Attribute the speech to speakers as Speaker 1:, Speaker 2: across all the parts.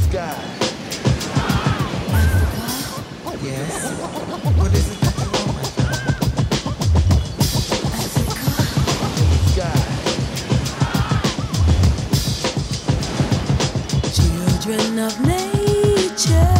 Speaker 1: sky. Yes. What is it that you want, my friend? Sky.
Speaker 2: Children of nature.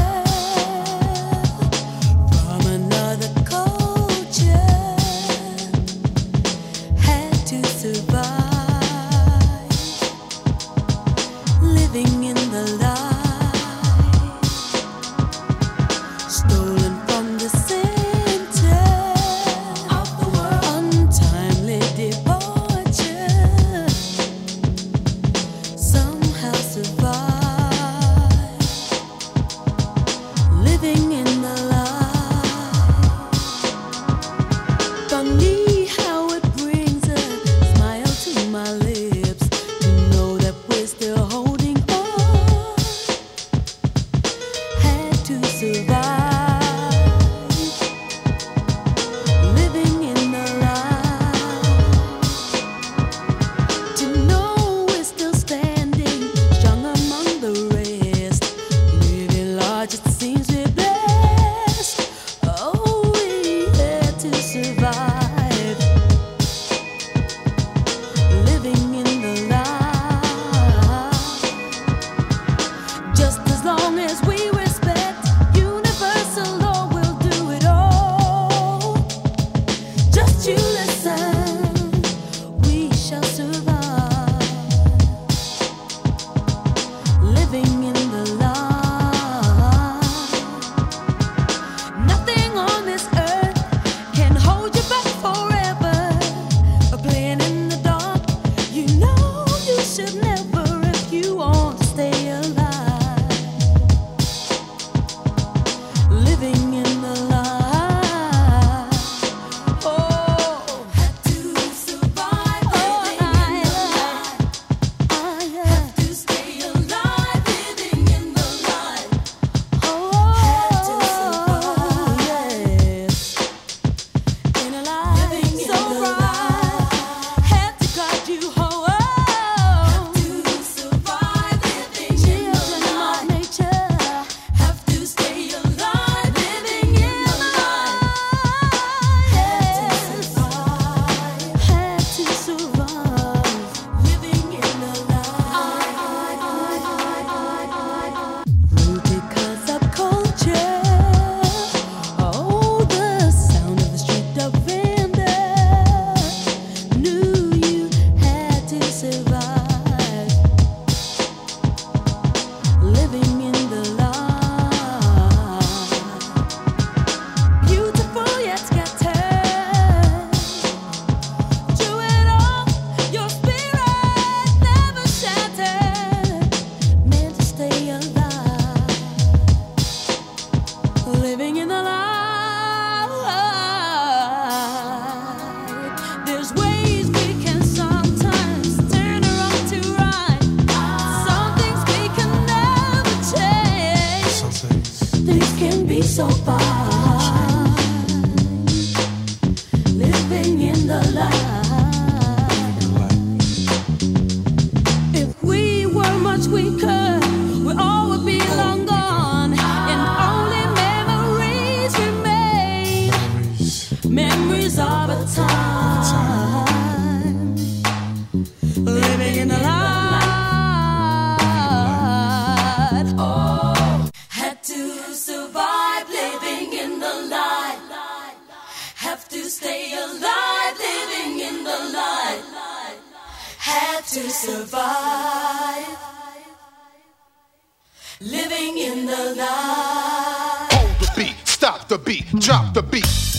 Speaker 2: So fine, living in the light. If we were much weaker, we all would be long gone, and only memories remain. Memories of a time living in the light. Oh, had to survive. Have to stay alive, living in the light. Had to survive, living in the light.
Speaker 1: Hold the beat, stop the beat, drop the beat.